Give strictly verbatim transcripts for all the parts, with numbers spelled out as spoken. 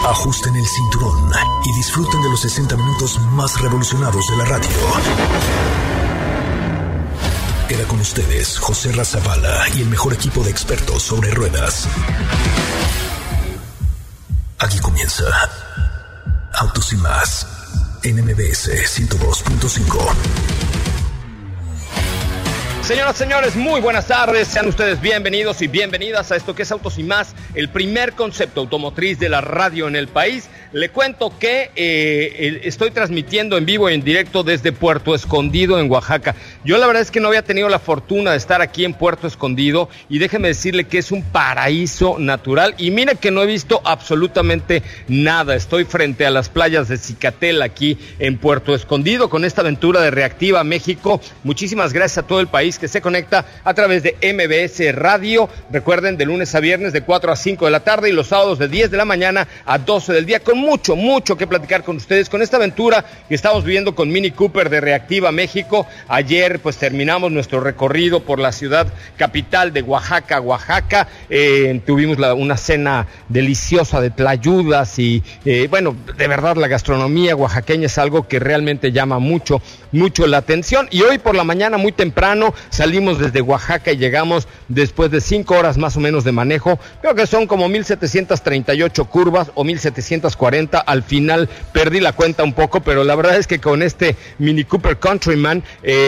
Ajusten el cinturón y disfruten de los sesenta minutos más revolucionados de la radio. Queda con ustedes José Razabala y el mejor equipo de expertos sobre ruedas. Aquí comienza Autos y Más en M B S ciento dos punto cinco. Señoras y señores, muy buenas tardes. Sean ustedes bienvenidos y bienvenidas a esto que es Autos y Más, el primer concepto automotriz de la radio en el país. Le cuento que eh, estoy transmitiendo en vivo y en directo desde Puerto Escondido, en Oaxaca. Yo la verdad es que no había tenido la fortuna de estar aquí en Puerto Escondido y déjeme decirle que es un paraíso natural. Y mire que no he visto absolutamente nada. Estoy frente a las playas de Cicatel aquí en Puerto Escondido con esta aventura de Reactiva México. Muchísimas gracias a todo el país que se conecta a través de M B S Radio. Recuerden, de lunes a viernes de cuatro a cinco de la tarde y los sábados de diez de la mañana a doce del día, con mucho, mucho que platicar con ustedes, con esta aventura que estamos viviendo con Mini Cooper de Reactiva México. Ayer pues terminamos nuestro recorrido por la ciudad capital de Oaxaca, Oaxaca. Eh, tuvimos la, una cena deliciosa de tlayudas y eh, bueno, de verdad la gastronomía oaxaqueña es algo que realmente llama mucho, mucho la atención. Y hoy por la mañana muy temprano salimos desde Oaxaca y llegamos después de cinco horas más o menos de manejo. Creo que son como mil setecientas treinta y ocho curvas o mil setecientas cuarenta. Al final perdí la cuenta un poco, pero la verdad es que con este Mini Cooper Countryman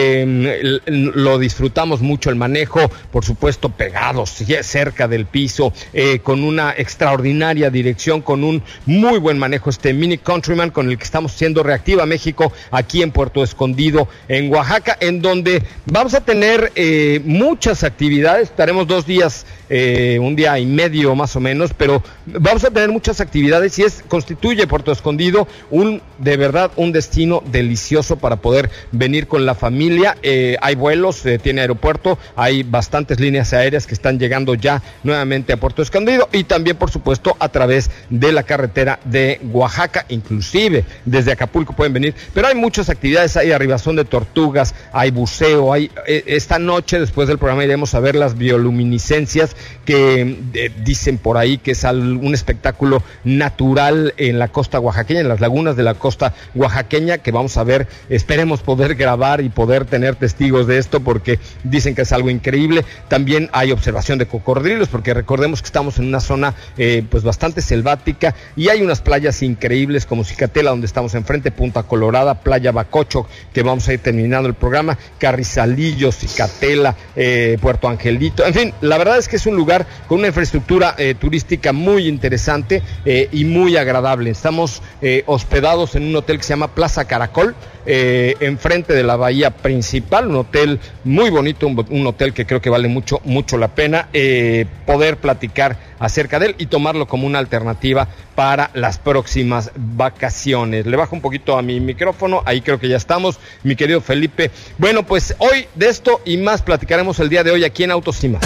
eh, lo disfrutamos mucho el manejo, por supuesto pegados, cerca del piso, eh, con una extraordinaria dirección, con un muy buen manejo este Mini Countryman con el que estamos haciendo Reactiva México aquí en Puerto Escondido, en Oaxaca, en donde vamos a tener Eh, muchas actividades. Estaremos dos días, eh, un día y medio más o menos, pero vamos a tener muchas actividades y es constituye Puerto Escondido un, de verdad, un destino delicioso para poder venir con la familia. Eh, hay vuelos, eh, tiene aeropuerto, hay bastantes líneas aéreas que están llegando ya nuevamente a Puerto Escondido y también, por supuesto, a través de la carretera de Oaxaca, inclusive desde Acapulco pueden venir, pero hay muchas actividades, hay arribazón de tortugas, hay buceo, hay eh, esta noche, después del programa, iremos a ver las bioluminiscencias que eh, dicen por ahí que es un espectáculo natural en la costa oaxaqueña, en las lagunas de la costa oaxaqueña, que vamos a ver, esperemos poder grabar y poder tener testigos de esto, porque dicen que es algo increíble. También hay observación de cocodrilos, porque recordemos que estamos en una zona eh, pues bastante selvática, y hay unas playas increíbles como Cicatela, donde estamos enfrente, Punta Colorada, Playa Bacocho, que vamos a ir terminando el programa, Carrizalillo, Cicatela, eh, Puerto Angelito, en fin, la verdad es que es un lugar con una infraestructura eh, turística muy interesante eh, y muy agradable. Estamos eh, hospedados en un hotel que se llama Plaza Caracol, eh, enfrente de la bahía principal, un hotel muy bonito, un, un hotel que creo que vale mucho, mucho la pena eh, poder platicar acerca de él y tomarlo como una alternativa para las próximas vacaciones. Le bajo un poquito a mi micrófono, ahí creo que ya estamos, mi querido Felipe. Bueno, pues hoy de esto y más platicaremos el día de hoy aquí en Autos y Más.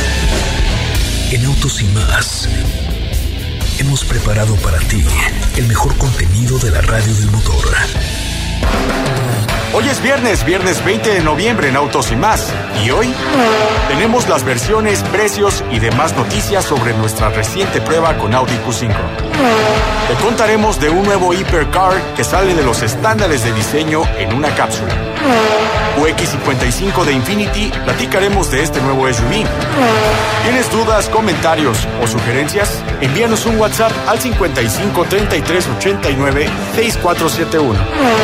En Autos y Más hemos preparado para ti el mejor contenido de la radio del motor. Hoy es viernes, viernes veinte de noviembre en Autos y Más. Y hoy tenemos las versiones, precios y demás noticias sobre nuestra reciente prueba con Audi Q cinco. Te contaremos de un nuevo Hypercar que sale de los estándares de diseño en una cápsula. U X cincuenta y cinco de Infiniti, platicaremos de este nuevo S U V. ¿Tienes dudas, comentarios o sugerencias? Envíanos un WhatsApp al cincuenta y cinco treinta y tres ochenta y nueve sesenta y cuatro setenta y uno.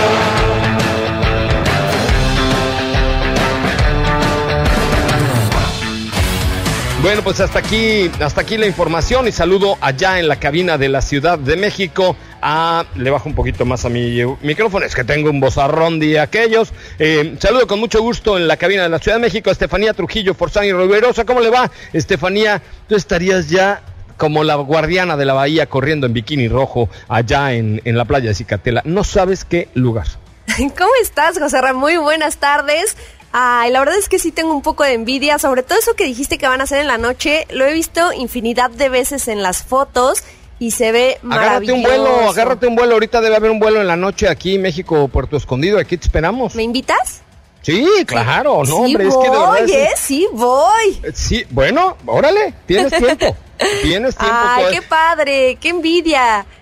Bueno, pues hasta aquí, hasta aquí la información y saludo allá en la cabina de la Ciudad de México. A, le bajo un poquito más a mi micrófono, es que tengo un vozarrón de aquellos. Eh, saludo con mucho gusto en la cabina de la Ciudad de México a Estefanía Trujillo Forzán y Riverosa. ¿Cómo le va, Estefanía? Tú estarías ya como la guardiana de la bahía corriendo en bikini rojo allá en, en la playa de Cicatela. No sabes qué lugar. ¿Cómo estás, José Ramón? Muy buenas tardes. Ay, la verdad es que sí tengo un poco de envidia, sobre todo eso que dijiste que van a hacer en la noche. Lo he visto infinidad de veces en las fotos y se ve maravilloso. Agárrate un vuelo, agárrate un vuelo. Ahorita debe haber un vuelo en la noche aquí, México, Puerto Escondido. Aquí te esperamos. ¿Me invitas? Sí, claro, no, sí hombre, voy, es que de verdad es... ¿eh? Sí voy. Sí, bueno, órale, tienes tiempo, tienes tiempo. Ay, pues. qué padre, qué envidia.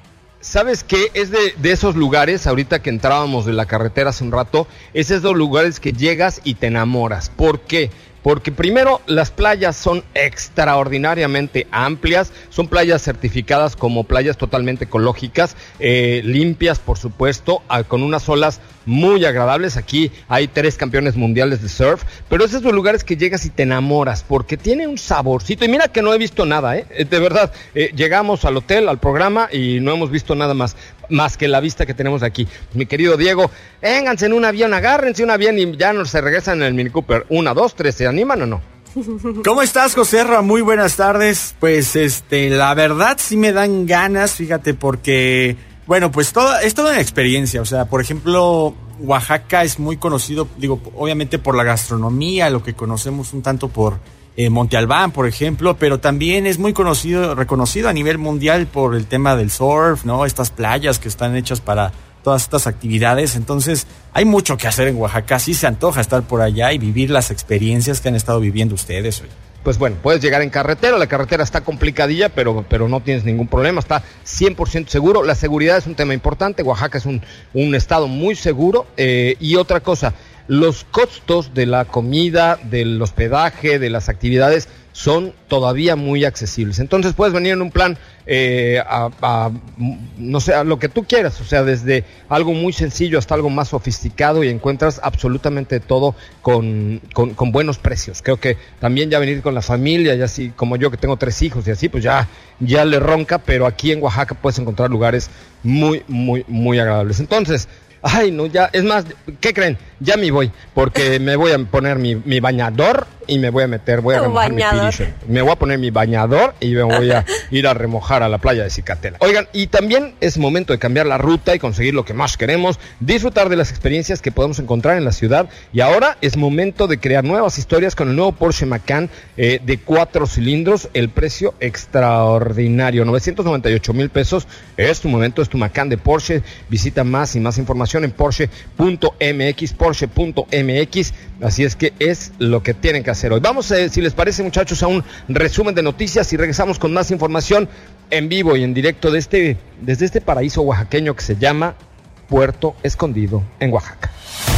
¿sabes qué? Es de, de esos lugares, ahorita que entrábamos de la carretera hace un rato, es de esos lugares que llegas y te enamoras. ¿Por qué? Porque primero, las playas son extraordinariamente amplias, son playas certificadas como playas totalmente ecológicas, eh, limpias por supuesto, a, con unas olas muy agradables. Aquí hay tres campeones mundiales de surf, pero es esos lugares que llegas y te enamoras, porque tiene un saborcito, y mira que no he visto nada, ¿eh? De verdad, eh, llegamos al hotel, al programa, y no hemos visto nada más, más que la vista que tenemos aquí. Mi querido Diego, vénganse en un avión, agárrense un avión y ya no se regresan en el Mini Cooper. Una, dos, tres, ¿se animan o no? ¿Cómo estás, Joserra? Muy buenas tardes. Pues, este, la verdad sí me dan ganas, fíjate, porque, bueno, pues toda, es toda una experiencia. O sea, por ejemplo, Oaxaca es muy conocido, digo, obviamente por la gastronomía, lo que conocemos un tanto por eh, Monte Albán, por ejemplo, pero también es muy conocido, reconocido a nivel mundial por el tema del surf, ¿no? Estas playas que están hechas para todas estas actividades. Entonces, hay mucho que hacer en Oaxaca. Sí se antoja estar por allá y vivir las experiencias que han estado viviendo ustedes hoy. Pues bueno, puedes llegar en carretera, la carretera está complicadilla, pero, pero no tienes ningún problema, está cien por ciento seguro. La seguridad es un tema importante, Oaxaca es un, un estado muy seguro. Eh, y otra cosa, los costos de la comida, del hospedaje, de las actividades son todavía muy accesibles. Entonces puedes venir en un plan, eh, a, a, no sé, a lo que tú quieras, o sea, desde algo muy sencillo hasta algo más sofisticado, y encuentras absolutamente todo con, con, con buenos precios. Creo que también ya venir con la familia, y así como yo que tengo tres hijos y así, pues ya, ya le ronca, pero aquí en Oaxaca puedes encontrar lugares muy, muy, muy agradables. Entonces, ay, no, ya, es más, ¿qué creen? Ya me voy, porque me voy a poner mi, mi bañador y me voy a meter, voy a remojar mi pirillo. Me voy a poner mi bañador y me voy a ir a remojar a la playa de Cicatela. Oigan, y también es momento de cambiar la ruta y conseguir lo que más queremos, disfrutar de las experiencias que podemos encontrar en la ciudad, y ahora es momento de crear nuevas historias con el nuevo Porsche Macan eh, de cuatro cilindros, el precio extraordinario, novecientos noventa y ocho mil pesos, es tu momento, es tu Macan de Porsche. Visita más y más información en porsche punto m x, porsche punto m x, así es que es lo que tienen que hacer hoy. Vamos, eh, si les parece, muchachos, a un resumen de noticias y regresamos con más información en vivo y en directo de este, desde este paraíso oaxaqueño que se llama Puerto Escondido en Oaxaca.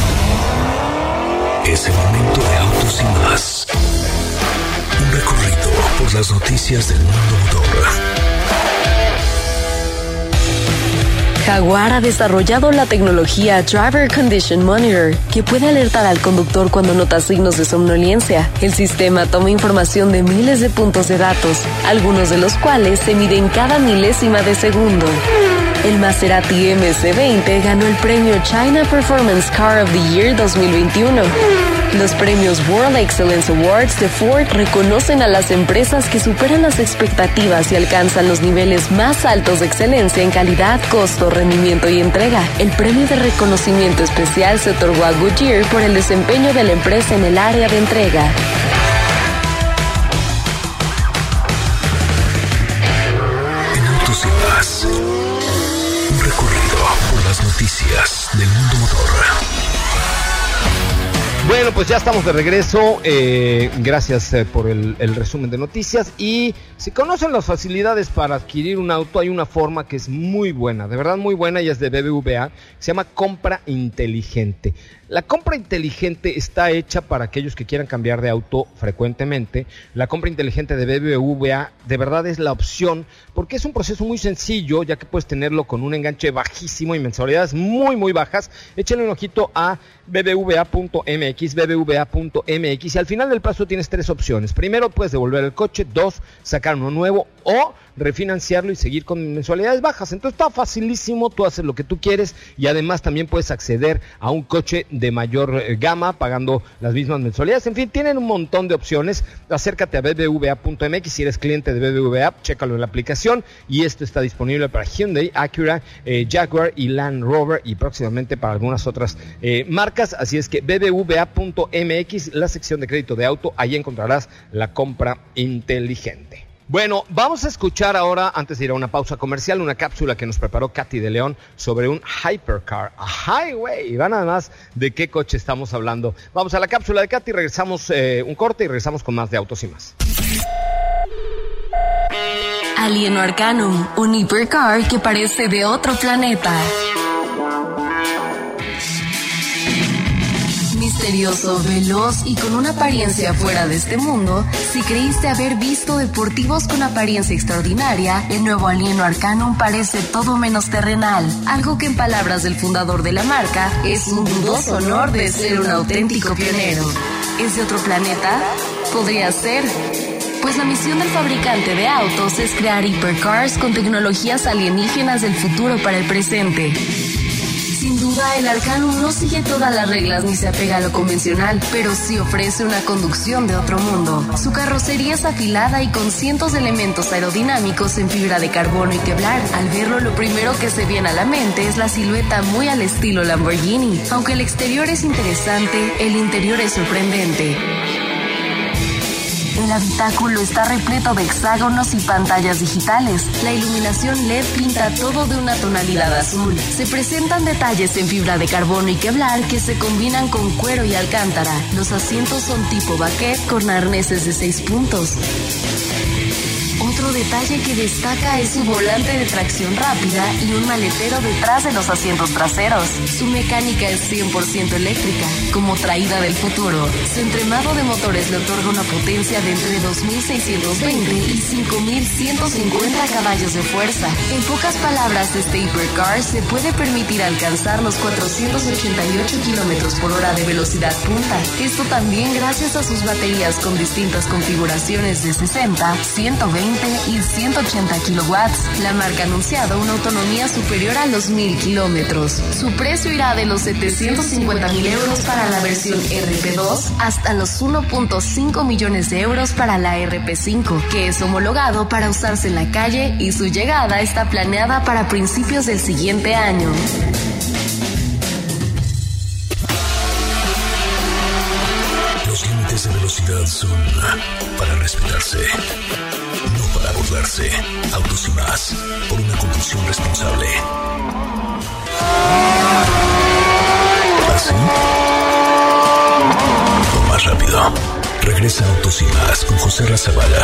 Es el momento de Autos y Más, un recorrido por las noticias del mundo motor. Jaguar ha desarrollado la tecnología Driver Condition Monitor, que puede alertar al conductor cuando nota signos de somnolencia. El sistema toma información de miles de puntos de datos, algunos de los cuales se miden cada milésima de segundo. El Maserati M C veinte ganó el premio China Performance Car of the Year dos mil veintiuno. Los premios World Excellence Awards de Ford reconocen a las empresas que superan las expectativas y alcanzan los niveles más altos de excelencia en calidad, costo, rendimiento y entrega. El premio de reconocimiento especial se otorgó a Goodyear por el desempeño de la empresa en el área de entrega. En Autos y Más, un recorrido por las noticias del mundo motor. Bueno, pues ya estamos de regreso, eh, gracias eh, por el, el resumen de noticias. Y si conocen las facilidades para adquirir un auto, hay una forma que es muy buena, de verdad muy buena, y es de B B V A, se llama compra inteligente. La compra inteligente está hecha para aquellos que quieran cambiar de auto frecuentemente. La compra inteligente de B B V A de verdad es la opción, porque es un proceso muy sencillo, ya que puedes tenerlo con un enganche bajísimo y mensualidades muy muy bajas. Échenle un ojito a b b v a punto m x, b b v a punto m x, y al final del plazo tienes tres opciones. Primero, puedes devolver el coche. Dos, sacar uno nuevo, o refinanciarlo y seguir con mensualidades bajas. Entonces está facilísimo, tú haces lo que tú quieres, y además también puedes acceder a un coche de mayor eh, gama pagando las mismas mensualidades. En fin, tienen un montón de opciones. Acércate a b b v a punto m x si eres cliente de B B V A, chécalo en la aplicación, y esto está disponible para Hyundai, Acura, eh, Jaguar y Land Rover, y próximamente para algunas otras eh, marcas. Así es que b b v a punto m x, la sección de crédito de auto, ahí encontrarás la compra inteligente. Bueno, vamos a escuchar ahora, antes de ir a una pausa comercial, una cápsula que nos preparó Katy de León sobre un hypercar, a highway. Y van nada más de qué coche estamos hablando. Vamos a la cápsula de Katy, regresamos eh, un corte y regresamos con más de Autos y Más. Alieno Arcanum, un hipercar que parece de otro planeta. Misterioso, veloz y con una apariencia fuera de este mundo, si creíste haber visto deportivos con apariencia extraordinaria, el nuevo Alieno Arcanum parece todo menos terrenal, algo que en palabras del fundador de la marca, es un dudoso honor de ser un auténtico pionero. ¿Es de otro planeta? Podría ser, pues la misión del fabricante de autos es crear hipercars con tecnologías alienígenas del futuro para el presente. Sin duda, el Arcanum no sigue todas las reglas ni se apega a lo convencional, pero sí ofrece una conducción de otro mundo. Su carrocería es afilada y con cientos de elementos aerodinámicos en fibra de carbono y Kevlar. Al verlo, lo primero que se viene a la mente es la silueta muy al estilo Lamborghini. Aunque el exterior es interesante, el interior es sorprendente. El habitáculo está repleto de hexágonos y pantallas digitales. La iluminación L E D pinta todo de una tonalidad azul. Se presentan detalles en fibra de carbono y Kevlar que se combinan con cuero y alcántara. Los asientos son tipo baquet con arneses de seis puntos. Otro detalle que destaca es su volante de tracción rápida y un maletero detrás de los asientos traseros. Su mecánica es cien por ciento eléctrica, como traída del futuro. Su entremado de motores le otorga una potencia de entre dos mil seiscientos veinte y cinco mil ciento cincuenta caballos de fuerza. En pocas palabras, este hipercar se puede permitir alcanzar los cuatrocientos ochenta y ocho kilómetros por hora de velocidad punta. Esto también gracias a sus baterías con distintas configuraciones de sesenta, ciento veinte y ciento ochenta kilowatts. La marca ha anunciado una autonomía superior a los mil kilómetros. Su precio irá de los setecientos cincuenta mil euros para la versión R P dos hasta los uno punto cinco millones de euros para la R P cinco, que es homologado para usarse en la calle y su llegada está planeada para principios del siguiente año. Los límites de velocidad son para respetarse, no para burlarse. Autos y más, por una conducción responsable. ¿Así? O más rápido. Regresa Autos y más con José Razabala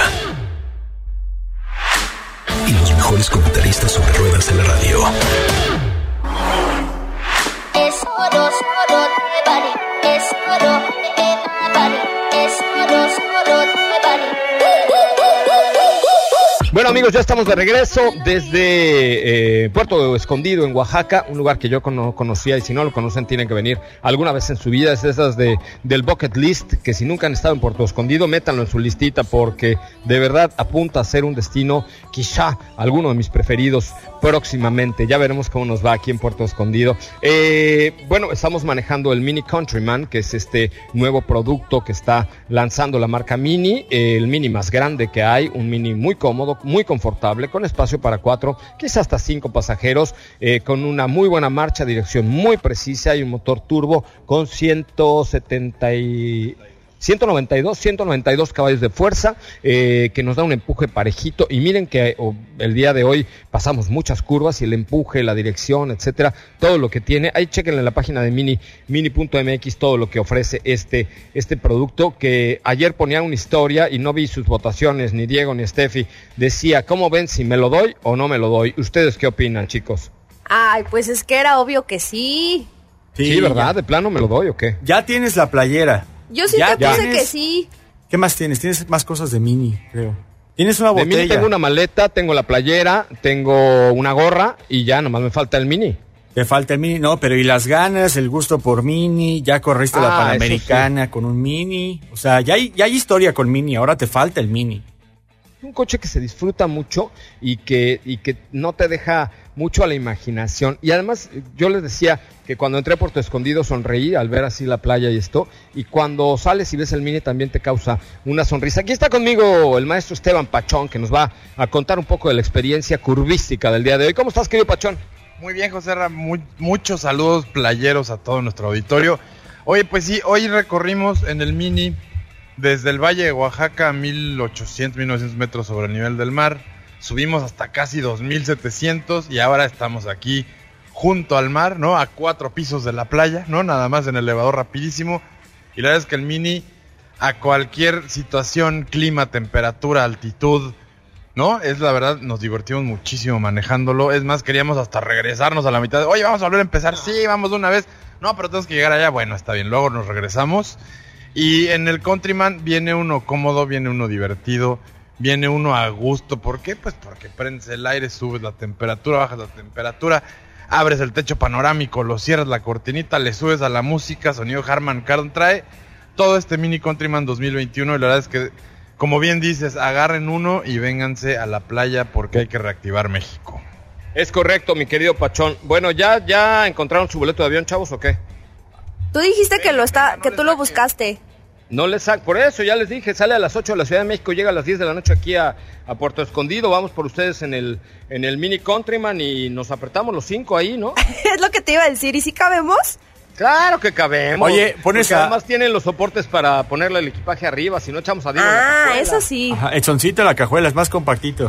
y los mejores comentaristas sobre ruedas de la radio. Es oro, oro de Bari. Es oro de Bari. Es oro, oro de Bari. Bueno, amigos, ya estamos de regreso desde eh, Puerto Escondido, en Oaxaca, un lugar que yo cono- conocía y si no lo conocen tienen que venir alguna vez en su vida. Es esas de, del bucket list, que si nunca han estado en Puerto Escondido, métanlo en su listita porque de verdad apunta a ser un destino, quizá alguno de mis preferidos próximamente. Ya veremos cómo nos va aquí en Puerto Escondido. Eh, bueno, estamos manejando el Mini Countryman, que es este nuevo producto que está lanzando la marca Mini, eh, el Mini más grande que hay, un Mini muy cómodo, muy confortable, con espacio para cuatro, quizás hasta cinco pasajeros, eh, con una muy buena marcha, dirección muy precisa y un motor turbo con ciento setenta y... ciento noventa y dos, ciento noventa y dos caballos de fuerza, eh, que nos da un empuje parejito. Y miren que oh, el día de hoy pasamos muchas curvas y el empuje, la dirección, etcétera, todo lo que tiene. Ahí chequen en la página de Mini, mini punto m x, todo lo que ofrece este, este producto, que ayer ponía una historia y no vi sus votaciones, ni Diego ni Steffi. Decía, ¿cómo ven si me lo doy o no me lo doy? ¿Ustedes qué opinan, chicos? Ay, pues es que era obvio que sí. Sí, sí, ¿verdad? Ya. ¿De plano me lo doy o qué? Ya tienes la playera. Yo sí Ya te puse tienes- que sí. ¿Qué más tienes? Tienes más cosas de Mini, creo. Tienes una De botella. Mini tengo una maleta, tengo la playera, tengo una gorra y ya nomás me falta el Mini. Te falta el Mini, no, pero y las ganas, el gusto por Mini, ya corriste la Ah, Panamericana con un Mini. O sea, ya hay, ya hay historia con Mini, ahora te falta el Mini. Un coche que se disfruta mucho y que, y que no te deja mucho a la imaginación. Y además, yo les decía que cuando entré a Puerto Escondido sonreí al ver así la playa y esto. Y cuando sales y ves el Mini también te causa una sonrisa. Aquí está conmigo el maestro Esteban Pachón, que nos va a contar un poco de la experiencia curvística del día de hoy. ¿Cómo estás, querido Pachón? Muy bien, José Ra, muy, muchos saludos playeros a todo nuestro auditorio. Oye, pues sí, hoy recorrimos en el Mini desde el Valle de Oaxaca a mil ochocientos, mil novecientos metros sobre el nivel del mar. Subimos hasta casi dos mil setecientos y ahora estamos aquí junto al mar, ¿no? A cuatro pisos de la playa, ¿no? Nada más en el elevador rapidísimo. Y la verdad es que el Mini, a cualquier situación, clima, temperatura, altitud, ¿no? Es la verdad, nos divertimos muchísimo manejándolo. Es más, queríamos hasta regresarnos a la mitad. Oye, vamos a volver a empezar. Sí, vamos de una vez. No, pero tenemos que llegar allá. Bueno, está bien. Luego nos regresamos. Y en el Countryman viene uno cómodo, viene uno divertido, viene uno a gusto. ¿Por qué? Pues porque prendes el aire, subes la temperatura, bajas la temperatura, abres el techo panorámico, lo cierras la cortinita, le subes a la música, sonido Harman Kardon. Trae todo este Mini Countryman dos mil veintiuno y la verdad es que, como bien dices, agarren uno y vénganse a la playa porque hay que reactivar México. Es correcto, mi querido Pachón. Bueno, ¿ya, ya encontraron su boleto de avión, chavos, o qué? Tú dijiste que lo está, que tú lo buscaste. No les sa- por eso ya les dije, sale a las ocho de la Ciudad de México, llega a las diez de la noche aquí a, a Puerto Escondido, vamos por ustedes en el en el Mini Countryman y nos apretamos los cinco ahí, ¿no? Es lo que te iba a decir, ¿y si cabemos? Claro que cabemos. Oye, pones porque a- además tienen los soportes para ponerle el equipaje arriba, si no echamos a Diego en la Ah, cajuela. eso sí. Ajá, Edsoncito en la cajuela, es más compactito.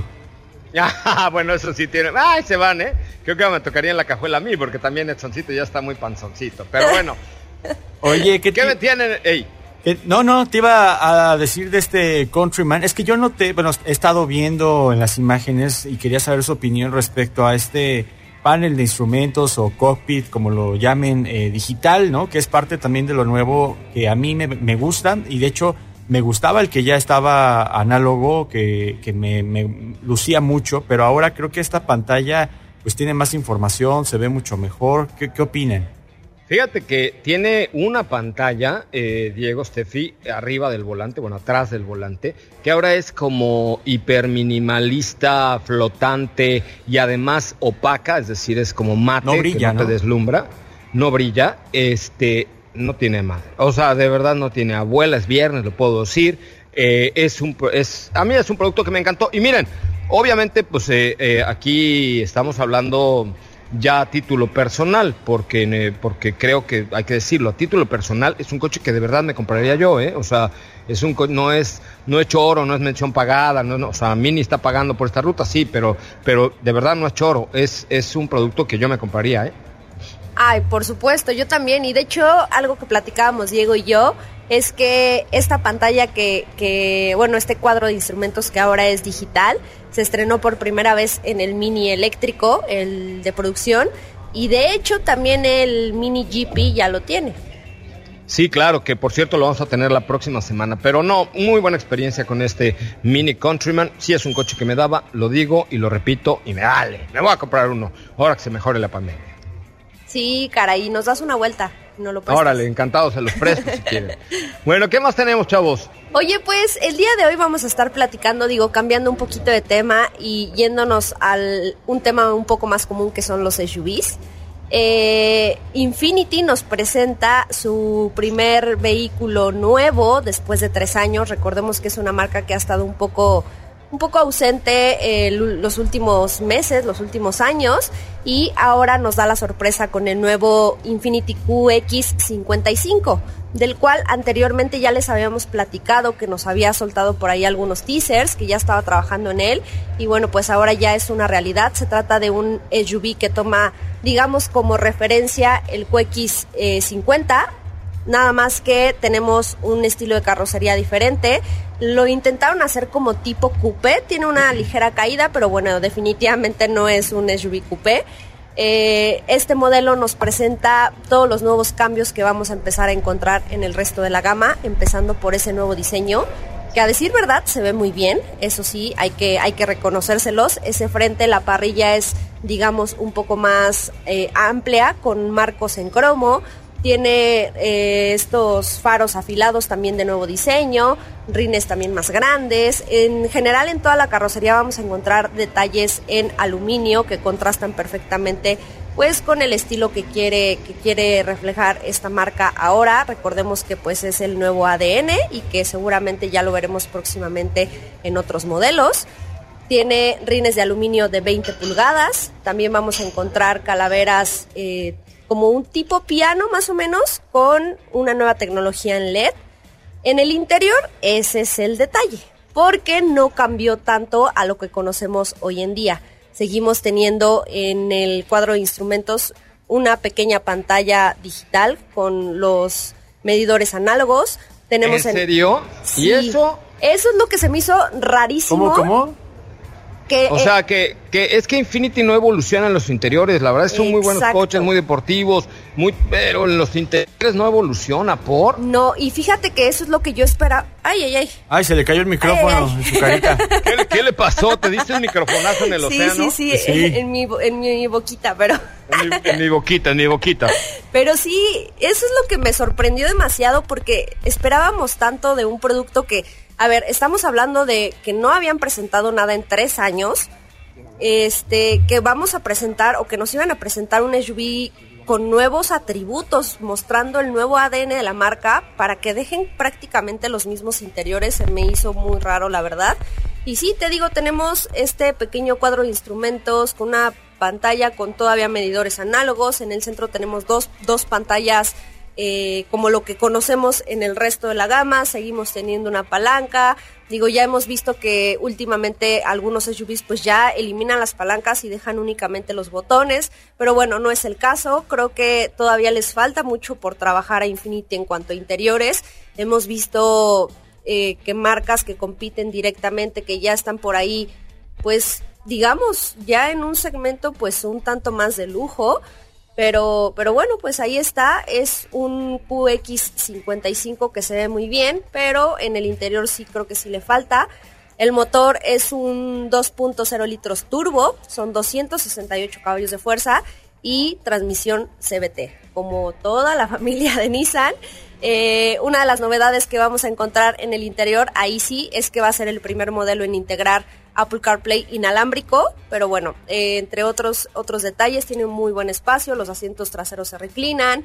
Ah, bueno, eso sí tiene. Ay, se van, ¿eh? Creo que me tocaría en la cajuela a mí, porque también Edsoncito ya está muy panzoncito. Pero bueno, Oye, ¿qué, ¿qué te- me tienen? Ey, Eh, no, no, te iba a decir de este Countryman. Es que yo no te, bueno, he estado viendo en las imágenes y quería saber su opinión respecto a este panel de instrumentos o cockpit, como lo llamen, eh, digital, ¿no? Que es parte también de lo nuevo que a mí me, me gustan y de hecho me gustaba el que ya estaba análogo, que, que me, me lucía mucho, pero ahora creo que esta pantalla pues tiene más información, se ve mucho mejor. ¿Qué, qué opinan? fíjate que tiene una pantalla, eh, Diego, Steffi, arriba del volante, bueno, atrás del volante, que ahora es como hiperminimalista, flotante y además opaca, es decir, es como mate, No brilla, que no, ¿no? te deslumbra, no brilla, este, no tiene madre. O sea, de verdad no tiene abuela, es viernes, lo puedo decir. Eh, es un, pro- es, a mí es un producto que me encantó. Y miren, obviamente, pues eh, eh, aquí estamos hablando ya a título personal, porque, eh, porque creo que hay que decirlo, a título personal es un coche que de verdad me compraría yo, ¿eh? O sea, es un co- no es no es choro, no es mención pagada, no, no, o sea, Mini está pagando por esta ruta, sí, pero pero de verdad no es choro, es es un producto que yo me compraría, ¿eh? Ay, por supuesto, yo también. Y de hecho, algo que platicábamos Diego y yo es que esta pantalla que, que, bueno, este cuadro de instrumentos que ahora es digital, se estrenó por primera vez en el Mini eléctrico, el de producción, y de hecho también el Mini G P ya lo tiene. Sí, claro, que por cierto lo vamos a tener la próxima semana, pero no, muy buena experiencia con este Mini Countryman. Sí es un coche que me daba, lo digo y lo repito y me vale, me voy a comprar uno, ahora que se mejore la pandemia. Sí, caray, nos das una vuelta, no lo prestas. Órale, encantado, se los presto si quieren. Bueno, ¿qué más tenemos, chavos? Oye, pues el día de hoy vamos a estar platicando, digo, cambiando un poquito de tema y yéndonos al un tema un poco más común que son los S U Vs. Eh, Infiniti nos presenta su primer vehículo nuevo después de tres años. Recordemos que es una marca que ha estado un poco, un poco ausente eh, los últimos meses, los últimos años, y ahora nos da la sorpresa con el nuevo Infiniti Q X cincuenta y cinco, del cual anteriormente ya les habíamos platicado, que nos había soltado por ahí algunos teasers, que ya estaba trabajando en él, y bueno, pues ahora ya es una realidad. Se trata de un S U V que toma, digamos, como referencia el Q X cincuenta, nada más que tenemos un estilo de carrocería diferente. Lo intentaron hacer como tipo coupé, tiene una ligera caída, pero bueno, definitivamente no es un S U V coupé. Eh, este modelo nos presenta todos los nuevos cambios que vamos a empezar a encontrar en el resto de la gama, empezando por ese nuevo diseño, que a decir verdad se ve muy bien, eso sí, hay que, hay que reconocérselos. Ese frente, la parrilla es, digamos, un poco más eh, amplia, con marcos en cromo. Tiene eh, estos faros afilados también de nuevo diseño, rines también más grandes. En general, en toda la carrocería vamos a encontrar detalles en aluminio que contrastan perfectamente pues con el estilo que quiere, que quiere reflejar esta marca ahora. Recordemos que pues es el nuevo A D N y que seguramente ya lo veremos próximamente en otros modelos. Tiene rines de aluminio de veinte pulgadas. También vamos a encontrar calaveras eh, como un tipo piano más o menos, con una nueva tecnología en L E D. En el interior, ese es el detalle, porque no cambió tanto a lo que conocemos hoy en día. Seguimos teniendo en el cuadro de instrumentos una pequeña pantalla digital con los medidores análogos. Tenemos ¿En serio? Sí. ¿Y eso? Eso es lo que se me hizo rarísimo. ¿Cómo, cómo? Que, o eh, sea, que, que es que Infiniti no evoluciona en los interiores. La verdad es que son muy buenos exacto. coches, muy deportivos, muy, pero en los interiores no evoluciona, ¿por? No, y fíjate que eso es lo que yo esperaba. Ay, ay, ay. Ay, se le cayó el micrófono Ay, ay. en su carita. ¿Qué, le- qué le pasó? ¿Te diste un microfonazo en el Sí, océano? sí, sí, Sí. En, en mi, bo- en mi boquita, pero... En mi, en mi boquita, en mi boquita. Pero sí, eso es lo que me sorprendió demasiado porque esperábamos tanto de un producto que, a ver, estamos hablando de que no habían presentado nada en tres años, este, que vamos a presentar o que nos iban a presentar un S U V con nuevos atributos, mostrando el nuevo A D N de la marca para que dejen prácticamente los mismos interiores. Se me hizo muy raro, la verdad. Y sí, te digo, tenemos este pequeño cuadro de instrumentos con una pantalla con todavía medidores análogos. En el centro tenemos dos, dos pantallas eh, como lo que conocemos en el resto de la gama. Seguimos teniendo una palanca. Digo, ya hemos visto que últimamente algunos S U Vs pues ya eliminan las palancas y dejan únicamente los botones, pero bueno, no es el caso. Creo que todavía les falta mucho por trabajar a Infiniti en cuanto a interiores. Hemos visto eh, que marcas que compiten directamente, que ya están por ahí, pues digamos, ya en un segmento pues un tanto más de lujo. Pero, pero bueno, pues ahí está, es un Q X cincuenta y cinco que se ve muy bien, pero en el interior sí creo que sí le falta. El motor es un dos punto cero litros turbo, son doscientos sesenta y ocho caballos de fuerza y transmisión C V T, como toda la familia de Nissan. Eh, una de las novedades que vamos a encontrar en el interior, ahí sí, es que va a ser el primer modelo en integrar Apple CarPlay inalámbrico, pero bueno, eh, entre otros otros detalles, tiene un muy buen espacio, los asientos traseros se reclinan,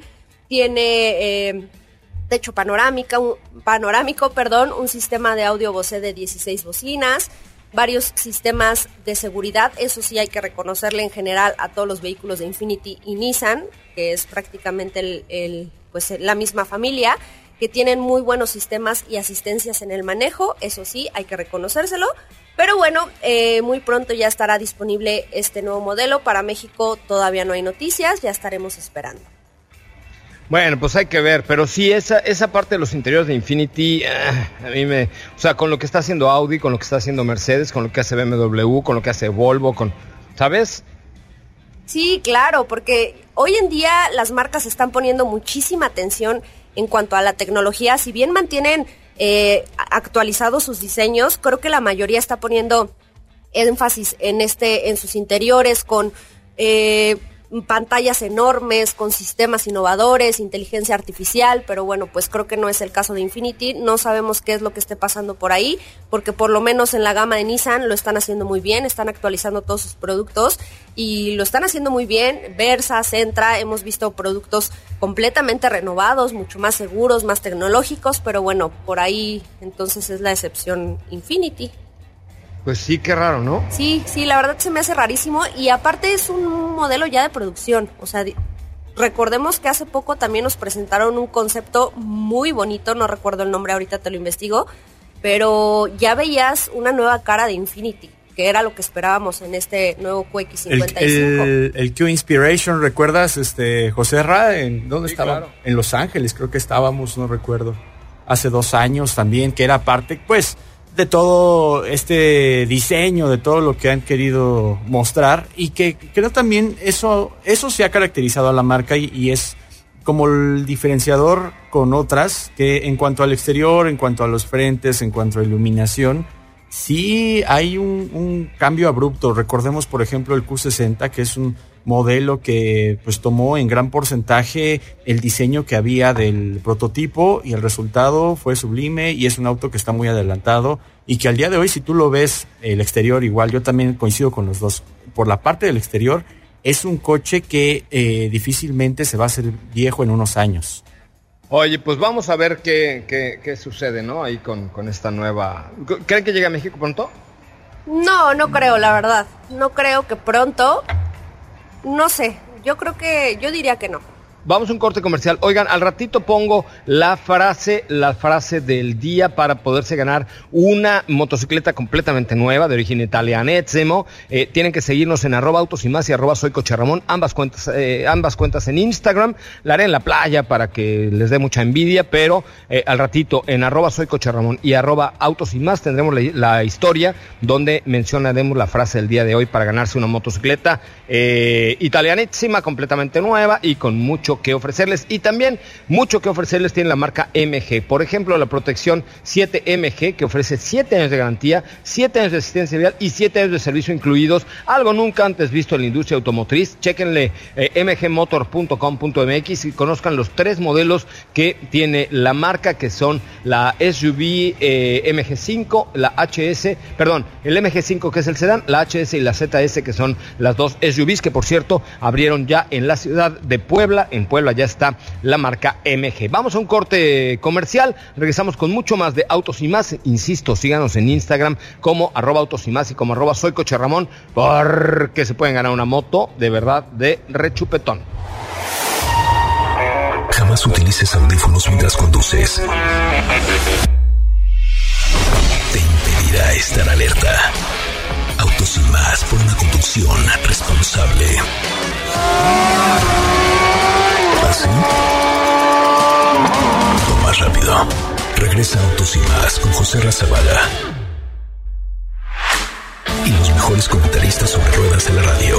tiene eh, techo panorámica, un, panorámico, perdón, un sistema de audio Bose de dieciséis bocinas, varios sistemas de seguridad. Eso sí hay que reconocerle en general a todos los vehículos de Infiniti y Nissan, que es prácticamente el, el, pues, la misma familia, que tienen muy buenos sistemas y asistencias en el manejo. Eso sí hay que reconocérselo. Pero bueno, eh, muy pronto ya estará disponible este nuevo modelo. Para México todavía no hay noticias, ya estaremos esperando. Bueno, pues hay que ver, pero sí, esa esa parte de los interiores de Infiniti, eh, a mí me... O sea, con lo que está haciendo Audi, con lo que está haciendo Mercedes, con lo que hace B M W, con lo que hace Volvo, con... ¿Sabes? Sí, claro, porque hoy en día las marcas están poniendo muchísima atención en cuanto a la tecnología. Si bien mantienen eh, actualizados sus diseños, creo que la mayoría está poniendo énfasis en este, en sus interiores con eh, pantallas enormes, con sistemas innovadores, inteligencia artificial, pero bueno, pues creo que no es el caso de Infiniti. No sabemos qué es lo que esté pasando por ahí, porque por lo menos en la gama de Nissan lo están haciendo muy bien, están actualizando todos sus productos y lo están haciendo muy bien. Versa, Sentra, hemos visto productos completamente renovados, mucho más seguros, más tecnológicos, pero bueno, por ahí entonces es la excepción Infiniti. Pues sí, qué raro, ¿no? Sí, sí, la verdad se me hace rarísimo y aparte es un modelo ya de producción, o sea, di- recordemos que hace poco también nos presentaron un concepto muy bonito, no recuerdo el nombre, ahorita te lo investigo, pero ya veías una nueva cara de Infiniti, que era lo que esperábamos en este nuevo Q X El, cincuenta y cinco. el, el Q Inspiration, ¿recuerdas, este José Ra? ¿En dónde Sí, estaba? claro. En Los Ángeles, creo que estábamos, no recuerdo. Hace dos años también, que era parte, pues, de todo este diseño, de todo lo que han querido mostrar, y que creo también eso, eso se ha caracterizado a la marca y, y es como el diferenciador con otras, que en cuanto al exterior, en cuanto a los frentes, en cuanto a iluminación, sí hay un, un cambio abrupto. Recordemos, por ejemplo, el Q sesenta, que es un modelo que pues tomó en gran porcentaje el diseño que había del prototipo y el resultado fue sublime y es un auto que está muy adelantado y que al día de hoy, si tú lo ves el exterior igual, yo también coincido con los dos, por la parte del exterior es un coche que eh, difícilmente se va a hacer viejo en unos años. Oye, pues vamos a ver qué, qué, qué sucede, ¿no? Ahí con, con esta nueva... ¿Creen que llegue a México pronto? No, no creo, la verdad. No creo que pronto. No sé, yo creo que, yo diría que no. Vamos a un corte comercial. Oigan, al ratito pongo la frase, la frase del día para poderse ganar una motocicleta completamente nueva, de origen italianissimo. Eh, tienen que seguirnos en arroba autos y más y arroba soy Coche Ramón, ambas cuentas, eh, ambas cuentas en Instagram. La haré en la playa para que les dé mucha envidia, pero eh, al ratito en arroba soy Coche Ramón y arroba autos y más tendremos la, la historia donde mencionaremos la frase del día de hoy para ganarse una motocicleta eh, italianissima, completamente nueva y con mucho que ofrecerles, y también mucho que ofrecerles tiene la marca M G. Por ejemplo, la protección siete M G, que ofrece siete años de garantía, siete años de asistencia vial y siete años de servicio incluidos, algo nunca antes visto en la industria automotriz. Chéquenle eh, m g motor punto com punto m x y conozcan los tres modelos que tiene la marca, que son la S U V eh, M G cinco, la H S, perdón, el M G cinco, que es el sedán, la H S y la Z S, que son las dos S U Vs, que por cierto abrieron ya en la ciudad de Puebla. En Puebla ya está la marca M G. Vamos a un corte comercial, regresamos con mucho más de Autos y Más. Insisto, síganos en Instagram como arroba autos y más y como arroba soy Coche Ramón, porque se pueden ganar una moto de verdad de rechupetón. Jamás utilices audífonos mientras conduces. Te impedirá estar alerta. Autos y Más, por una conducción responsable. ¿Así? O más rápido. Regresa Autos y Más con José Razabala y los mejores comentaristas sobre ruedas de la radio.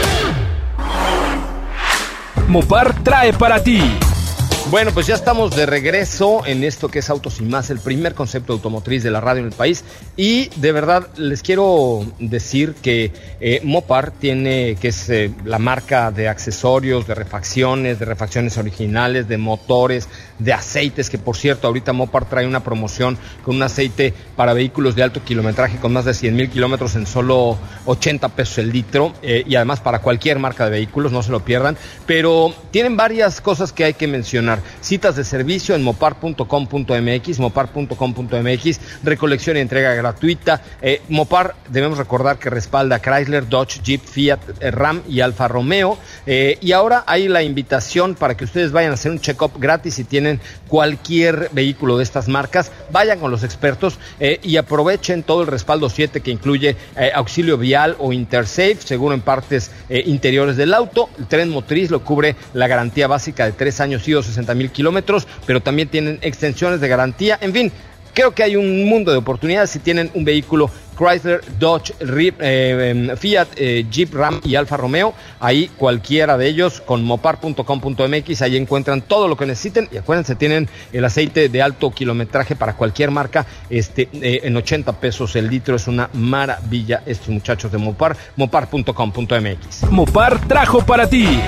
Mopar trae para ti. Bueno, pues ya estamos de regreso en esto que es Autos y Más, el primer concepto automotriz de la radio en el país. Y de verdad les quiero decir que eh, Mopar tiene, que es eh, la marca de accesorios, de refacciones, de refacciones originales, de motores, de aceites, que por cierto ahorita Mopar trae una promoción con un aceite para vehículos de alto kilometraje con más de cien mil kilómetros en solo ochenta pesos el litro, eh, y además para cualquier marca de vehículos, no se lo pierdan. Pero tienen varias cosas que hay que mencionar. Citas de servicio en mopar punto com punto m x, mopar punto com punto m x, recolección y entrega gratuita. Eh, Mopar, debemos recordar que respalda Chrysler, Dodge, Jeep, Fiat, eh, Ram y Alfa Romeo. Eh, y ahora hay la invitación para que ustedes vayan a hacer un check-up gratis si tienen cualquier vehículo de estas marcas. Vayan con los expertos eh, y aprovechen todo el respaldo siete que incluye eh, auxilio vial o Intersafe, seguro en partes eh, interiores del auto. El tren motriz lo cubre la garantía básica de tres años y o sesenta mil kilómetros, pero también tienen extensiones de garantía. En fin, creo que hay un mundo de oportunidades si tienen un vehículo Chrysler, Dodge, eh, Fiat, eh, Jeep, Ram y Alfa Romeo. Ahí cualquiera de ellos con mopar punto com punto m x, ahí encuentran todo lo que necesiten. Y acuérdense, tienen el aceite de alto kilometraje para cualquier marca este eh, en ochenta pesos el litro. Es una maravilla estos muchachos de Mopar. mopar punto com punto m x. Mopar trajo para ti.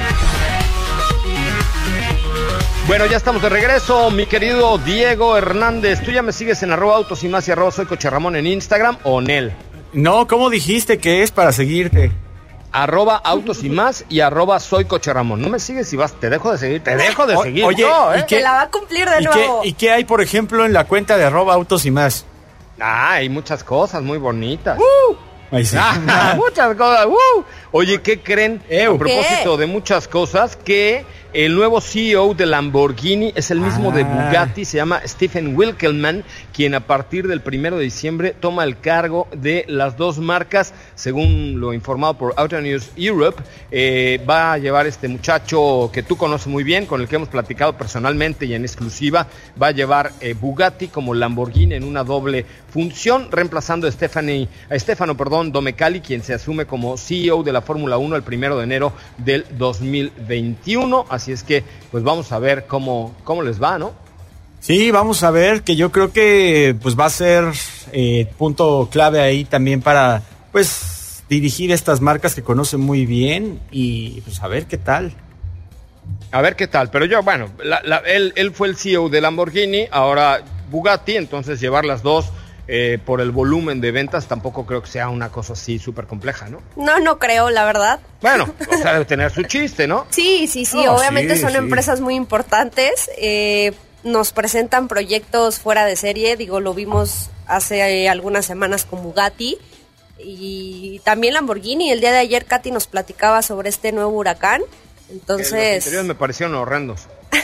Bueno, ya estamos de regreso, mi querido Diego Hernández. ¿Tú ya me sigues en arroba autos y más y arroba soy Coche Ramón en Instagram o en él? No, ¿cómo dijiste que es para seguirte? Arroba autos y más y arroba soy Coche Ramón. No me sigues si vas, te dejo de seguir, te dejo de O, seguir. Oye, no, ¿eh? ¿y qué, Te la va a cumplir de ¿y nuevo. qué, ¿y qué hay, por ejemplo, en la cuenta de arroba autos y más? Ah, hay muchas cosas muy bonitas. Uh, Ahí sí. Ah, muchas cosas. Uh. Oye, ¿qué creen? Ew. A propósito de muchas cosas, que el nuevo C E O de Lamborghini es el mismo ah. de Bugatti, se llama Stephen Wilkelman, quien a partir del primero de diciembre toma el cargo de las dos marcas, según lo informado por Auto News Europe. Eh, va a llevar este muchacho que tú conoces muy bien, con el que hemos platicado personalmente y en exclusiva, va a llevar eh, Bugatti como Lamborghini en una doble función, reemplazando a, Stephanie, a Stefano perdón, Domenicali, quien se asume como C E O de la Fórmula uno el primero de enero del dos mil veintiuno. Así es que, pues vamos a ver cómo, cómo les va, ¿no? Sí, vamos a ver, que yo creo que pues va a ser eh, punto clave ahí también para pues dirigir estas marcas que conocen muy bien y pues a ver qué tal. A ver qué tal, pero yo, bueno, la, la, él, él fue el C E O de Lamborghini, ahora Bugatti, entonces llevar las dos eh, por el volumen de ventas tampoco creo que sea una cosa así súper compleja, ¿no? No, no creo, la verdad. Bueno, o sea, debe tener su chiste, ¿no? Sí, sí, sí, Oh, obviamente sí, son sí. empresas muy importantes, eh, nos presentan proyectos fuera de serie, digo, lo vimos hace eh, algunas semanas con Bugatti y también Lamborghini. El día de ayer Katy nos platicaba sobre este nuevo Huracán Entonces... Los interiores me parecieron horrendos.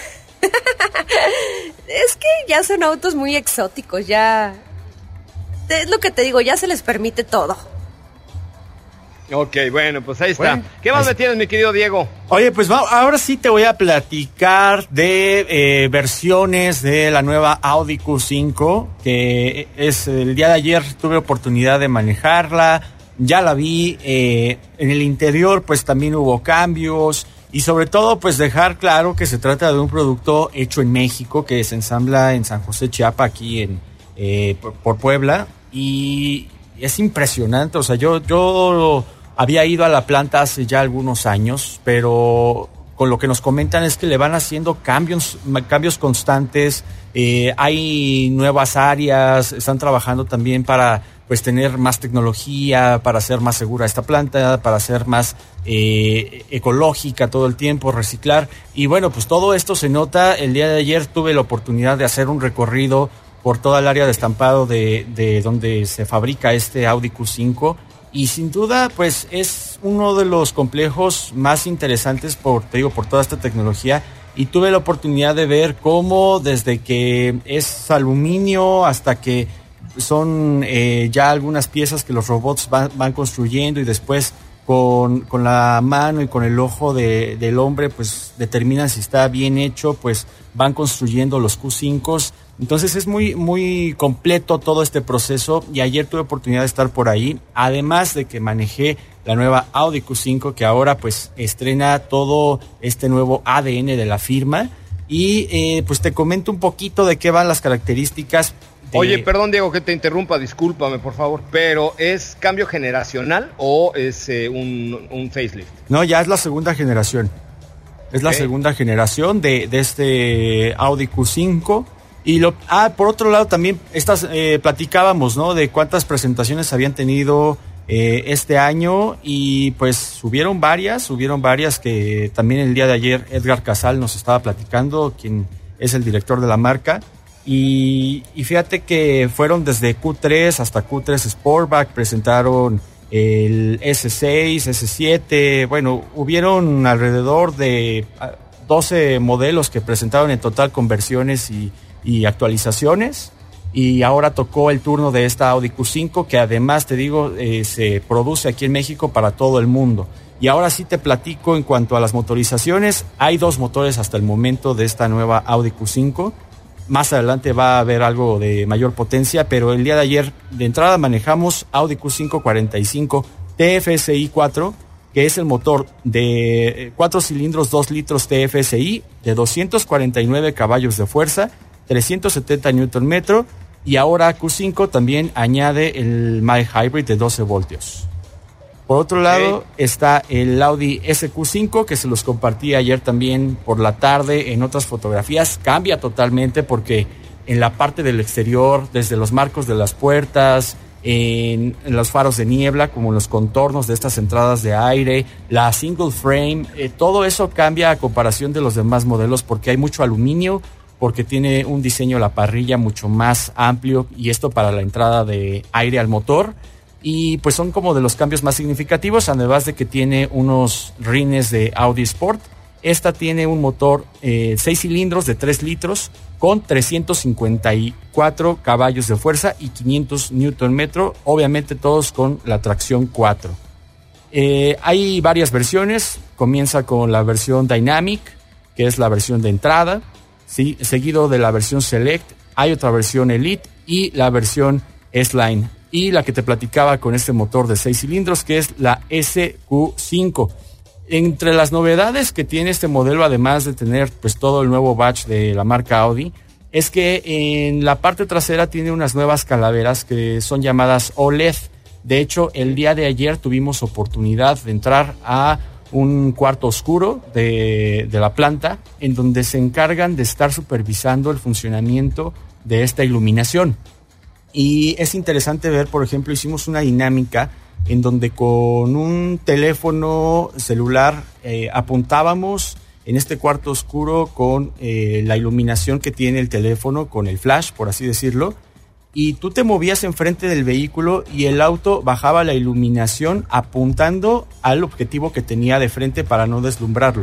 Es que ya son autos muy exóticos, ya... Es lo que te digo, ya se les permite todo. Ok, bueno, pues ahí está. Bueno, ¿Qué más ahí... me tienes, mi querido Diego? Oye, pues va, ahora sí te voy a platicar de eh, versiones de la nueva Audi Q cinco, que es el día de ayer tuve oportunidad de manejarla, ya la vi, eh, en el interior pues también hubo cambios y sobre todo pues dejar claro que se trata de un producto hecho en México, que se ensambla en San José, Chiapas, aquí en eh, por, por Puebla, y es impresionante. O sea, yo, yo había ido a la planta hace ya algunos años, pero con lo que nos comentan es que le van haciendo cambios, cambios constantes, eh, hay nuevas áreas, están trabajando también para pues tener más tecnología, para hacer más segura esta planta, para hacer más eh, ecológica todo el tiempo, reciclar. Y bueno, pues todo esto se nota. El día de ayer tuve la oportunidad de hacer un recorrido por toda el área de estampado de, de donde se fabrica este Audi Q cinco, y sin duda pues es uno de los complejos más interesantes por, te digo, por toda esta tecnología, y tuve la oportunidad de ver cómo desde que es aluminio hasta que son eh, ya algunas piezas que los robots van, van construyendo, y después con, con la mano y con el ojo de, del hombre pues determinan si está bien hecho, pues van construyendo los Q cinco. Entonces es muy, muy completo todo este proceso, y ayer tuve oportunidad de estar por ahí, además de que manejé la nueva Audi Q cinco, que ahora pues estrena todo este nuevo A D N de la firma, y eh, pues te comento un poquito de qué van las características. De... Oye, perdón Diego que te interrumpa, discúlpame por favor, pero ¿es cambio generacional o es eh, un, un facelift? No, ya es la segunda generación, es okay. La segunda generación de, de este Audi Q cinco. Y lo, ah, por otro lado también estas eh, platicábamos, ¿no? De cuántas presentaciones habían tenido eh, este año, y pues hubieron varias, hubieron varias que también el día de ayer Edgar Casal nos estaba platicando, quien es el director de la marca, y, y fíjate que fueron desde Q tres hasta Q tres Sportback, presentaron el ese seis, ese siete, bueno, hubieron alrededor de doce modelos que presentaron en total con versiones y y actualizaciones, y ahora tocó el turno de esta Audi Q cinco, que además te digo eh, se produce aquí en México para todo el mundo. Y ahora sí te platico en cuanto a las motorizaciones. Hay dos motores hasta el momento de esta nueva Audi Q cinco, más adelante va a haber algo de mayor potencia, pero el día de ayer de entrada manejamos Audi Q cinco cuarenta y cinco T F S I cuatro, que es el motor de cuatro cilindros, dos litros T F S I, de doscientos cuarenta y nueve caballos de fuerza, trescientos setenta newton metro, y ahora Q cinco también añade el mild hybrid de doce voltios. Por otro lado okay. está el Audi S Q cinco, que se los compartí ayer también por la tarde en otras fotografías. Cambia totalmente porque en la parte del exterior, desde los marcos de las puertas, en, en los faros de niebla, como en los contornos de estas entradas de aire, la single frame, eh, todo eso cambia a comparación de los demás modelos porque hay mucho aluminio, porque tiene un diseño la parrilla mucho más amplio, y esto para la entrada de aire al motor, y pues son como de los cambios más significativos, además de que tiene unos rines de Audi Sport. Esta tiene un motor eh, seis cilindros de tres litros con trescientos cincuenta y cuatro caballos de fuerza y quinientos newton metro, obviamente todos con la tracción cuatro. Eh, hay varias versiones, comienza con la versión Dynamic, que es la versión de entrada, ¿sí? Seguido de la versión Select, hay otra versión Elite y la versión S-Line, y la que te platicaba con este motor de seis cilindros, que es la S Q cinco. Entre las novedades que tiene este modelo, además de tener pues todo el nuevo badge de la marca Audi, es que en la parte trasera tiene unas nuevas calaveras que son llamadas O L E D. De hecho, el día de ayer tuvimos oportunidad de entrar a un cuarto oscuro de, de la planta, en donde se encargan de estar supervisando el funcionamiento de esta iluminación. Y es interesante ver, por ejemplo, hicimos una dinámica en donde con un teléfono celular eh, apuntábamos en este cuarto oscuro con eh, la iluminación que tiene el teléfono, con el flash, por así decirlo, y tú te movías enfrente del vehículo y el auto bajaba la iluminación apuntando al objetivo que tenía de frente para no deslumbrarlo.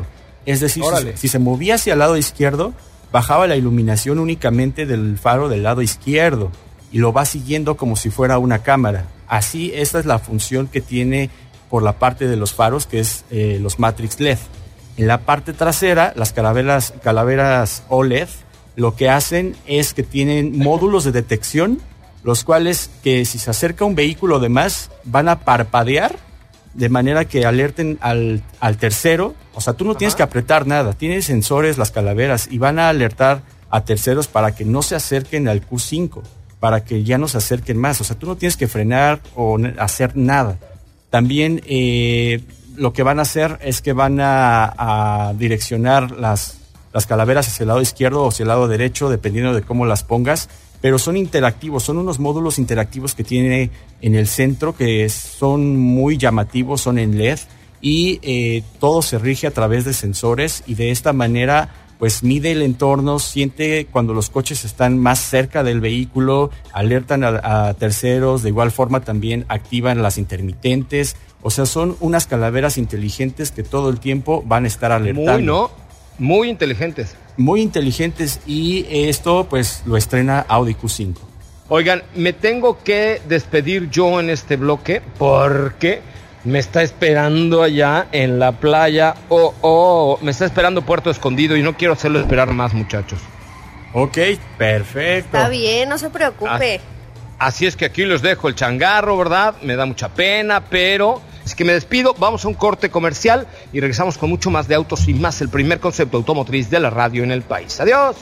Es decir, si, Órale. si se movía hacia el lado izquierdo, bajaba la iluminación únicamente del faro del lado izquierdo y lo va siguiendo como si fuera una cámara. Así, esta es la función que tiene por la parte de los faros, que es eh, los Matrix L E D. En la parte trasera, las calaveras, calaveras O L E D, lo que hacen es que tienen módulos de detección, los cuales que si se acerca un vehículo de más, van a parpadear de manera que alerten al, al tercero. O sea, tú no Ajá. tienes que apretar nada, tienes sensores las calaveras y van a alertar a terceros para que no se acerquen al Q cinco, para que ya no se acerquen más. O sea, tú no tienes que frenar o hacer nada. También eh, lo que van a hacer es que van a, a direccionar las, las calaveras hacia el lado izquierdo o hacia el lado derecho, dependiendo de cómo las pongas, pero son interactivos, son unos módulos interactivos que tiene en el centro que son muy llamativos, son en L E D y eh, todo se rige a través de sensores y de esta manera pues mide el entorno, siente cuando los coches están más cerca del vehículo, alertan a, a terceros, de igual forma también activan las intermitentes, o sea, son unas calaveras inteligentes que todo el tiempo van a estar alertando. Muy, ¿no? Muy inteligentes. Muy inteligentes y esto pues lo estrena Audi Q cinco. Oigan, me tengo que despedir yo en este bloque porque me está esperando allá en la playa. Oh, oh, me está esperando Puerto Escondido y no quiero hacerlo esperar más, muchachos. Ok, perfecto. Está bien, no se preocupe. Así es que aquí les dejo el changarro, ¿verdad? Me da mucha pena, pero es que me despido. Vamos a un corte comercial y regresamos con mucho más de Autos y Más, el primer concepto automotriz de la radio en el país. ¡Adiós!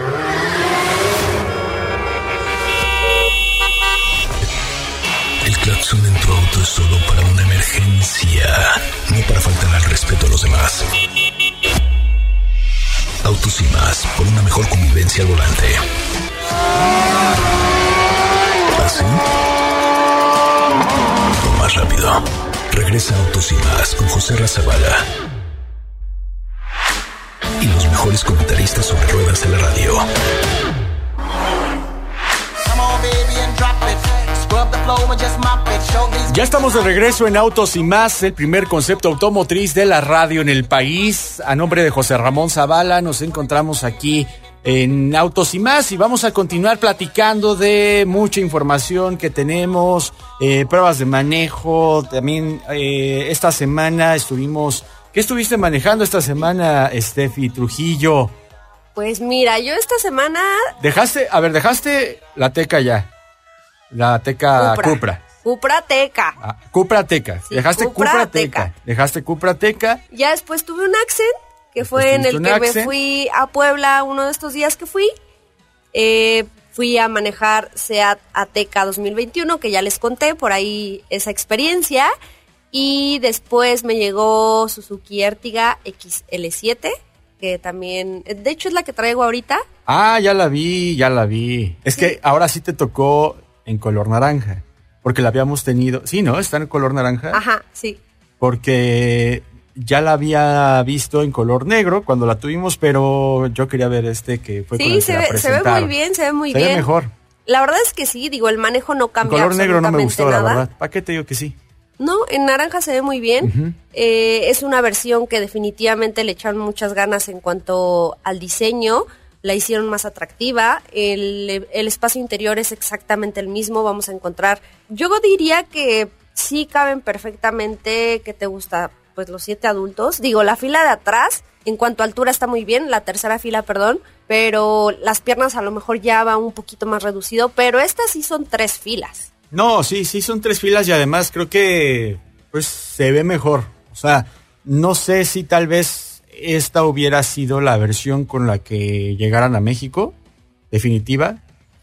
El claxon en tu auto es solo para una emergencia, no para faltar al respeto a los demás. Autos y Más, por una mejor convivencia al volante. ¿Así? O más rápido. Regresa Autos y Más con José Razabala y los mejores comentaristas sobre ruedas de la radio. Ya estamos de regreso en Autos y Más, el primer concepto automotriz de la radio en el país. A nombre de José Ramón Zavala nos encontramos aquí en Autos y Más y vamos a continuar platicando de mucha información que tenemos, eh, pruebas de manejo. También eh, esta semana estuvimos... ¿Qué estuviste manejando esta semana, Steffi Trujillo? Pues mira, yo esta semana... Dejaste, a ver, dejaste la Teca ya. La Teca Cupra. Cupra. Cupra Teca. Ah, Cupra Teca. Sí, Dejaste Cupra Cupra Teca. Teca. Dejaste Cupra Teca. Ya después tuve un Accent, que Después fue en el tuviste que un me Accent. fui a Puebla uno de estos días que fui. Eh, fui a manejar Seat Ateca dos mil veintiuno, que ya les conté por ahí esa experiencia. Y después me llegó Suzuki Ertiga X L siete, que también, de hecho es la que traigo ahorita. Ah, ya la vi, ya la vi. Es Sí. que ahora sí te tocó en color naranja, porque la habíamos tenido... Sí, ¿no? Está en color naranja. Ajá, sí. Porque ya la había visto en color negro cuando la tuvimos, pero yo quería ver este que fue con Sí, el se que la ve, se ve muy presentaron. bien, se ve muy Se bien. ve mejor. La verdad es que sí, digo, el manejo no En cambia color negro no me absolutamente gustó, la nada. verdad. ¿Para qué te digo que sí? No, en naranja se ve muy bien. Ujú. Eh, es una versión que definitivamente le echaron muchas ganas en cuanto al diseño. La hicieron más atractiva. El, el espacio interior es exactamente el mismo. Vamos a encontrar... Yo diría que sí caben perfectamente, ¿qué te gusta? Pues los siete adultos. Digo, la fila de atrás, en cuanto a altura está muy bien. La tercera fila, perdón. Pero las piernas a lo mejor ya va un poquito más reducido. Pero estas sí son tres filas. No, sí, sí, son tres filas y además creo que pues se ve mejor. O sea, no sé si tal vez esta hubiera sido la versión con la que llegaran a México, definitiva,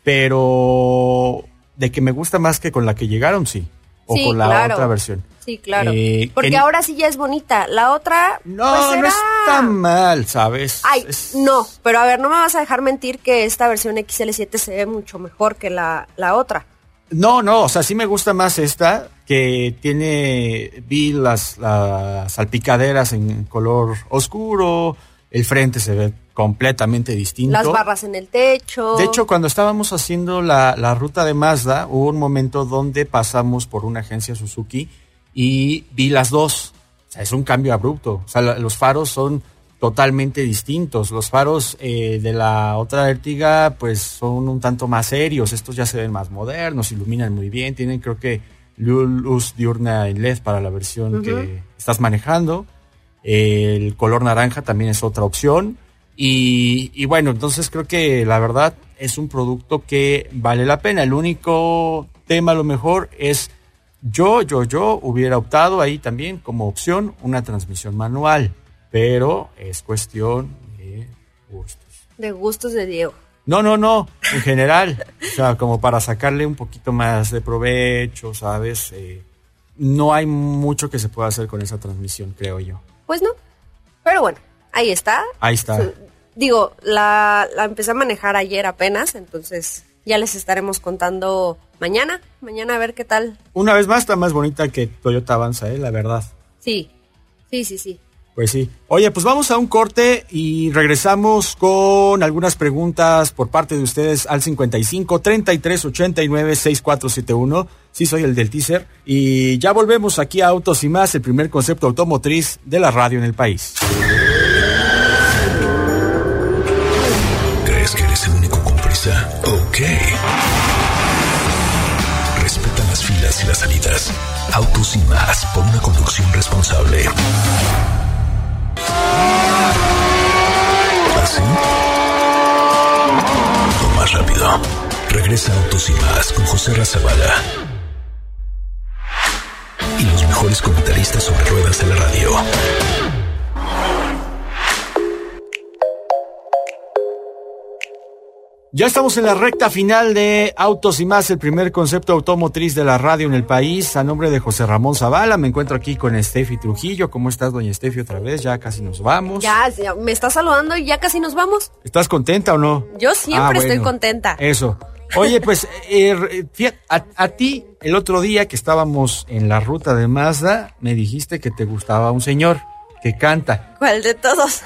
pero de que me gusta más que con la que llegaron, sí. O Sí, con la claro. otra versión. Sí, claro. Eh, Porque en- ahora sí ya es bonita. La otra, No, pues no era... está mal, ¿sabes? Ay, Es- no, pero a ver, no me vas a dejar mentir que esta versión X L siete se ve mucho mejor que la, la otra. No, no, o sea, sí me gusta más esta, que tiene, vi las, las salpicaderas en color oscuro, el frente se ve completamente distinto. Las barras en el techo. De hecho, cuando estábamos haciendo la, la ruta de Mazda, hubo un momento donde pasamos por una agencia Suzuki y vi las dos. O sea, es un cambio abrupto. O sea, la- los faros son totalmente distintos. Los faros eh, de la otra Ertiga pues son un tanto más serios, estos ya se ven más modernos, iluminan muy bien, tienen creo que luz diurna en L E D para la versión uh-huh. que estás manejando. El color naranja también es otra opción. Y, y bueno, entonces creo que la verdad es un producto que vale la pena. El único tema a lo mejor es yo, yo, yo hubiera optado ahí también como opción una transmisión manual, pero es cuestión de gustos. De gustos de Diego. No, no, no, en general, o sea, como para sacarle un poquito más de provecho, ¿sabes? Eh, no hay mucho que se pueda hacer con esa transmisión, creo yo. Pues no, pero bueno, ahí está. Ahí está. Su, digo, la, la empecé a manejar ayer apenas, entonces ya les estaremos contando mañana, mañana a ver qué tal. Una vez más está más bonita que Toyota Avanza, ¿eh? La verdad. Sí, sí, sí, sí. Pues sí. Oye, pues vamos a un corte y regresamos con algunas preguntas por parte de ustedes al cincuenta y cinco, treinta y tres, ochenta y nueve, sesenta y cuatro setenta y uno. Sí, soy el del teaser. Y ya volvemos aquí a Autos y Más, el primer concepto automotriz de la radio en el país. ¿Crees que eres el único con prisa? Ok. Respeta las filas y las salidas. Autos y Más, por una conducción responsable. ¿Así? O más rápido. Regresa Autos y Más con José Razabala y los mejores comentaristas sobre ruedas de la radio. Ya estamos en la recta final de Autos y Más, el primer concepto automotriz de la radio en el país. A nombre de José Ramón Zavala, me encuentro aquí con Steffi Trujillo. ¿Cómo estás, doña Steffi, otra vez? Ya casi nos vamos. Ya, ya me está saludando y ya casi nos vamos. ¿Estás contenta o no? Yo siempre ah, bueno, estoy contenta. Eso. Oye, pues, eh, fíjate, a, a ti, el otro día que estábamos en la ruta de Mazda, me dijiste que te gustaba un señor que canta. ¿Cuál de todos?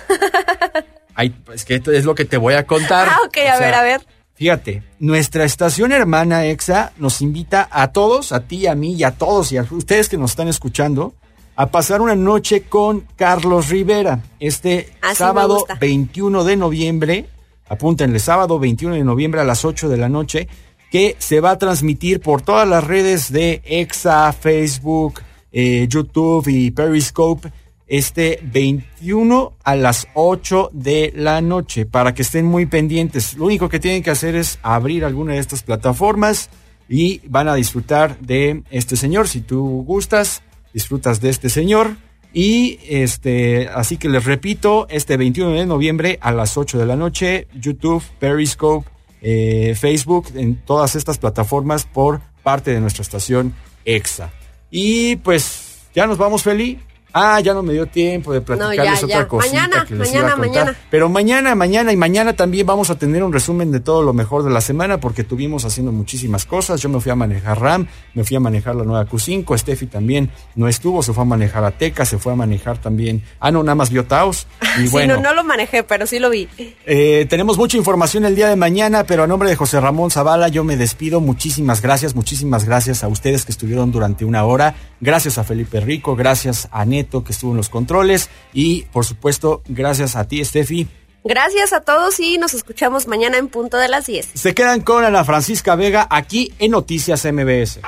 Ay, es que esto es lo que te voy a contar. Ah, ok, a o ver, sea, a ver. Fíjate, nuestra estación hermana EXA nos invita a todos, a ti, a mí y a todos y a ustedes que nos están escuchando, a pasar una noche con Carlos Rivera. Este ah, sábado sí veintiuno de noviembre, apúntenle, sábado veintiuno de noviembre a las ocho de la noche, que se va a transmitir por todas las redes de EXA, Facebook, eh, YouTube y Periscope. Este veintiuno a las ocho de la noche, para que estén muy pendientes. Lo único que tienen que hacer es abrir alguna de estas plataformas y van a disfrutar de este señor. Si tú gustas, disfrutas de este señor. Y este, así que les repito, este veintiuno de noviembre a las ocho de la noche, YouTube, Periscope, eh, Facebook, en todas estas plataformas por parte de nuestra estación EXA. Y pues, ya nos vamos, Feli. Ah, ya no me dio tiempo de platicarles no, ya, otra ya. cosita mañana, que les mañana, iba a contar. Mañana. Pero mañana, mañana y mañana también vamos a tener un resumen de todo lo mejor de la semana, porque estuvimos haciendo muchísimas cosas. Yo me fui a manejar RAM, me fui a manejar la nueva Q cinco, Steffi también no estuvo, se fue a manejar Ateca, se fue a manejar también... Ah, no, nada más vio Taos. Y sí, bueno, no, no lo manejé, pero sí lo vi. Eh, tenemos mucha información el día de mañana, pero a nombre de José Ramón Zavala yo me despido. Muchísimas gracias, muchísimas gracias a ustedes que estuvieron durante una hora. Gracias a Felipe Rico, gracias a Neto que estuvo en los controles y por supuesto gracias a ti, Steffi. Gracias a todos y nos escuchamos mañana en punto de las diez. Se quedan con Ana Francisca Vega aquí en Noticias M B S.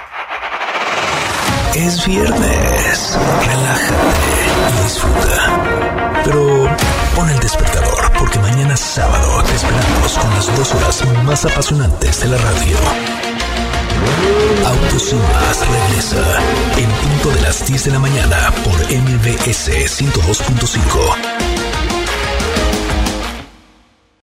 Es viernes, relájate y disfruta, pero pon el despertador porque mañana sábado te esperamos con las dos horas más apasionantes de la radio. Autos y Más regresa en punto de las diez de la mañana por M B S ciento dos punto cinco.